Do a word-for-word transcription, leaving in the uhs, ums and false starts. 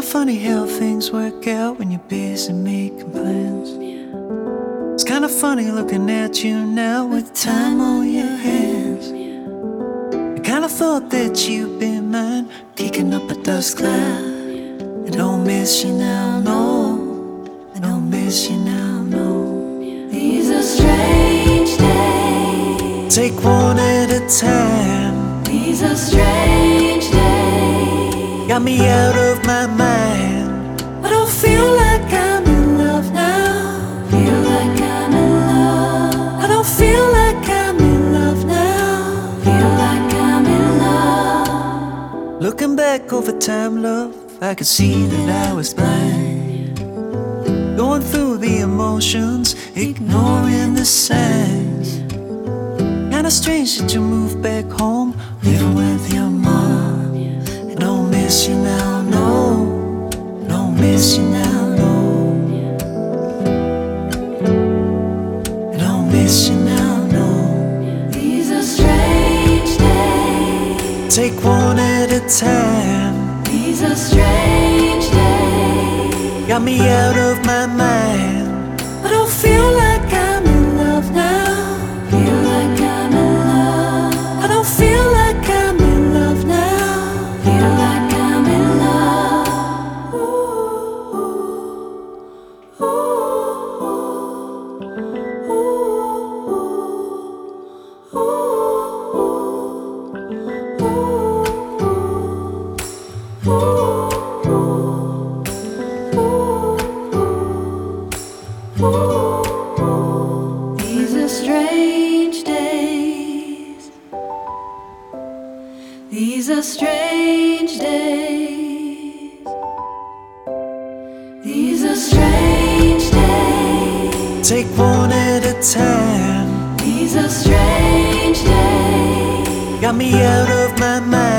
funny how things work out when you're busy making plans. It's kinda funny looking at you now with time on your hands. I kinda thought that you'd be mine, peeking up a dust cloud. I don't miss you now, no. I don't miss you now, no. These are strange days. Take one at a time. These are strange days. Got me out of my mind. I don't feel like I'm in love now. Feel like I'm in love. I don't feel like I'm in love now. Feel like I'm in love. Looking back over time, love, I could see that I was blind. Going through the emotions, ignoring the signs. Kinda strange that you moved back home, living with your mom. I don't miss you now, no. Don't miss you now, no. I don't miss you now, no. These are strange days. Take one at a time. These are strange days. Got me out of my mind. I don't feel like I'm in love now. Feel like I'm in love. I don't feel like I'm in love now. Feel like I'm in love. Ooh, ooh, ooh, ooh, ooh, ooh, ooh. These are strange days. These are strange days. These are strange days. Take one at a time. These are strange days. Got me out of my mind.